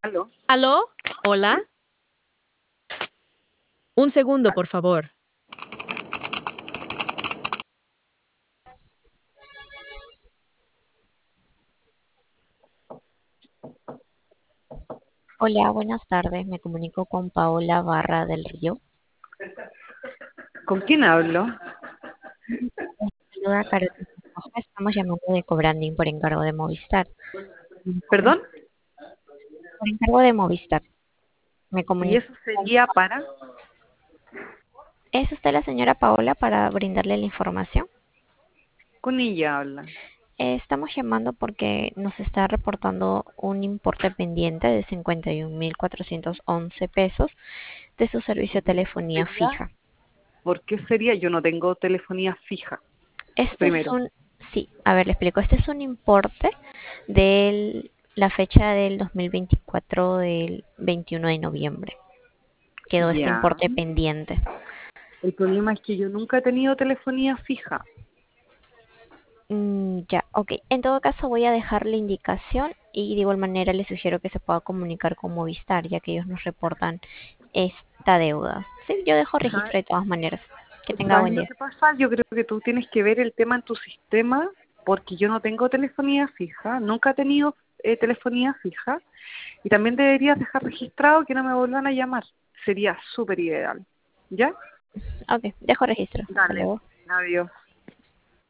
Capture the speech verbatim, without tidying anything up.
¿Aló? ¿Aló? Hola. Un segundo, por favor. Hola, buenas tardes. Me comunico con Paola Barra del Río. ¿Con quién hablo? Saluda Carolina Roja. Estamos llamando de Cobranding por encargo de Movistar. ¿Perdón? Por encargo de Movistar. Me ¿Y comunico eso con... sería para? ¿Es usted la señora Paola para brindarle la información? Con ella habla. Eh, estamos llamando porque nos está reportando un importe pendiente de cincuenta y un mil cuatrocientos once pesos de su servicio de telefonía ¿Sería? fija. ¿Por qué sería? Yo no tengo telefonía fija, Este es primero. un, sí, a ver, le explico. Este es un importe de la fecha del dos mil veinticuatro del veintiuno de noviembre. Quedó este Ya. importe pendiente. El problema es que yo nunca he tenido telefonía fija. Mm, ya, ok. En todo caso voy a dejar la indicación y de igual manera le sugiero que se pueda comunicar con Movistar, ya que ellos nos reportan esta deuda. Sí, yo dejo registro ¿Sabes? de todas maneras. Que tenga ¿Sabes buen lo día. que pasa? Yo creo que tú tienes que ver el tema en tu sistema porque yo no tengo telefonía fija, nunca he tenido eh, telefonía fija y también deberías dejar registrado que no me vuelvan a llamar. Sería súper ideal. ¿Ya? Ok, dejo registro. Hasta Dale. luego. Adiós.